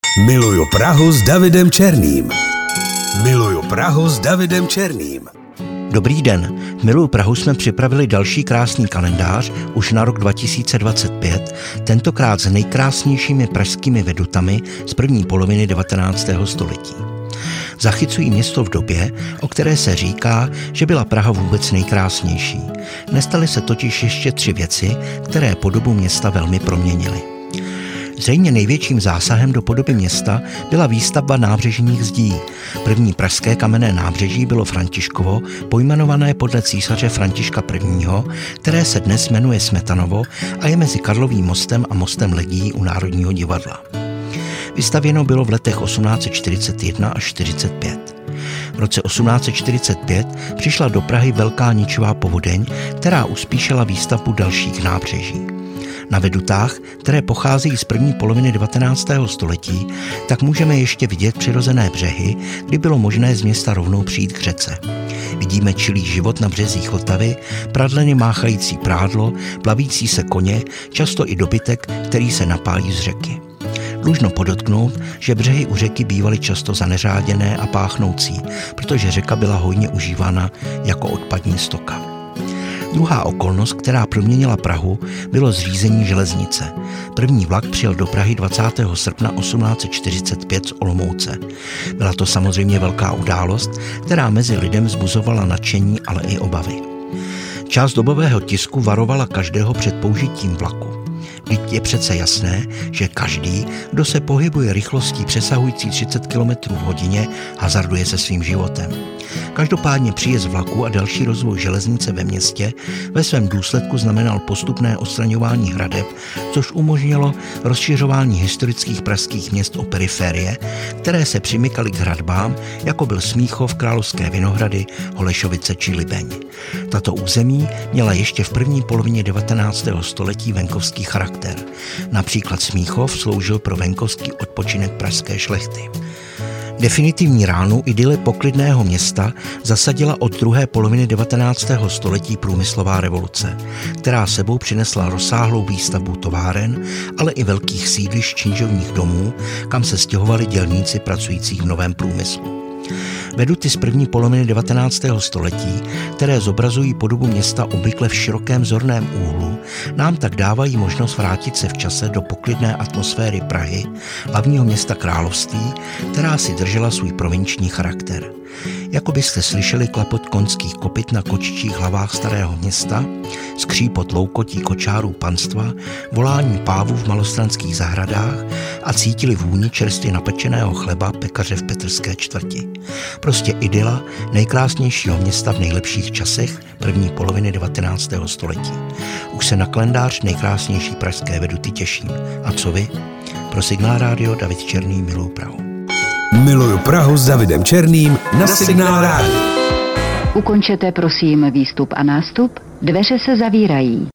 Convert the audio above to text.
Miluju Prahu s Davidem Černým. Miluju Prahu s Davidem Černým. Dobrý den, v Miluju Prahu jsme připravili další krásný kalendář už na rok 2025, tentokrát s nejkrásnějšími pražskými vedutami z první poloviny 19. století. Zachycují město v době, o které se říká, že byla Praha vůbec nejkrásnější. Nestaly se totiž ještě 3 věci, které podobu města velmi proměnily. Zřejmě největším zásahem do podoby města byla výstavba nábřežních zdí. První pražské kamenné nábřeží bylo Františkovo, pojmenované podle císaře Františka I., které se dnes jmenuje Smetanovo a je mezi Karlovým mostem a mostem Legií u Národního divadla. Vystavěno bylo v letech 1841 až 45. V roce 1845 přišla do Prahy velká ničivá povodeň, která uspíšila výstavbu dalších nábřeží. Na vedutách, které pocházejí z první poloviny 19. století, tak můžeme ještě vidět přirozené břehy, kdy bylo možné z města rovnou přijít k řece. Vidíme čilý život na březích Vltavy, pradleny máchající prádlo, plavící se koně, často i dobytek, který se napájí z řeky. Dlužno podotknout, že břehy u řeky bývaly často zaneřáděné a páchnoucí, protože řeka byla hojně užívána jako odpadní stoka. Druhá okolnost, která proměnila Prahu, bylo zřízení železnice. První vlak přijel do Prahy 20. srpna 1845 z Olomouce. Byla to samozřejmě velká událost, která mezi lidem vzbuzovala nadšení, ale i obavy. Část dobového tisku varovala každého před použitím vlaku. Vždyť je přece jasné, že každý, kdo se pohybuje rychlostí přesahující 30 km v hodině, hazarduje se svým životem. Každopádně příjezd vlaku a další rozvoj železnice ve městě ve svém důsledku znamenal postupné odstraňování hradeb, což umožnilo rozšiřování historických pražských měst o periférie, které se přimykaly k hradbám, jako byl Smíchov, Královské Vinohrady, Holešovice či Libeň. Tato území měla ještě v první polovině 19. století venkovský charakter. Například Smíchov sloužil pro venkovský odpočinek pražské šlechty. Definitivní ránu idyle poklidného města zasadila od druhé poloviny 19. století průmyslová revoluce, která sebou přinesla rozsáhlou výstavbu továren, ale i velkých sídlišť činžovních domů, kam se stěhovali dělníci pracující v novém průmyslu. Veduty z první poloviny 19. století, které zobrazují podobu města obvykle v širokém zorném úhlu, nám tak dávají možnost vrátit se v čase do poklidné atmosféry Prahy, hlavního města království, která si držela svůj provinční charakter. Jako byste slyšeli klapot konských kopyt na kočičích hlavách starého města, skřípot loukotí kočárů panstva, volání pávů v malostranských zahradách a cítili vůni čerstvě napečeného chleba pekaře v Petrské čtvrti. Prostě idyla nejkrásnějšího města v nejlepších časech první poloviny 19. století. Už se na kalendář nejkrásnější pražské veduty těším. A co vy? Pro Signál Rádio David Černý, Miluju Prahu. Miluju Prahu s Davidem Černým na Signál Rádio. Ukončete prosím výstup a nástup, dveře se zavírají.